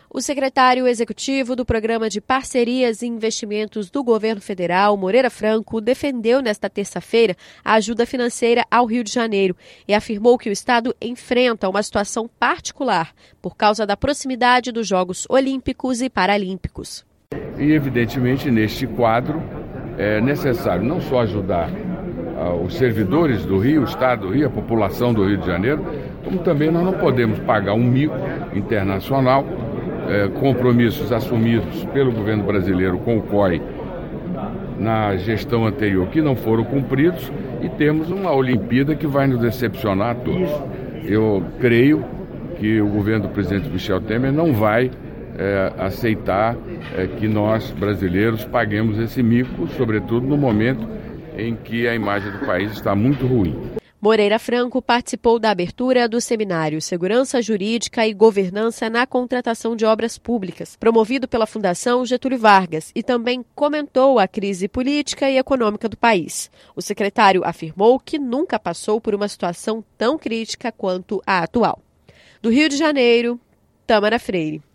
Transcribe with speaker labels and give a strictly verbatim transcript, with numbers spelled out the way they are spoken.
Speaker 1: O secretário executivo do Programa de Parcerias e Investimentos do Governo Federal, Moreira Franco, defendeu nesta terça-feira a ajuda financeira ao Rio de Janeiro e afirmou que o Estado enfrenta uma situação particular por causa da proximidade dos Jogos Olímpicos e Paralímpicos.
Speaker 2: E, evidentemente, neste quadro, é necessário não só ajudar uh, os servidores do Rio, o Estado do Rio, a população do Rio de Janeiro, como também nós não podemos pagar um mico internacional, É, compromissos assumidos pelo governo brasileiro com o C O I na gestão anterior que não foram cumpridos, e temos uma Olimpíada que vai nos decepcionar a todos. Eu creio que o governo do presidente Michel Temer não vai é, aceitar é, que nós, brasileiros, paguemos esse mico, sobretudo no momento em que a imagem do país está muito ruim.
Speaker 1: Moreira Franco participou da abertura do seminário Segurança Jurídica e Governança na Contratação de Obras Públicas, promovido pela Fundação Getúlio Vargas, e também comentou a crise política e econômica do país. O secretário afirmou que nunca passou por uma situação tão crítica quanto a atual. Do Rio de Janeiro, Tâmara Freire.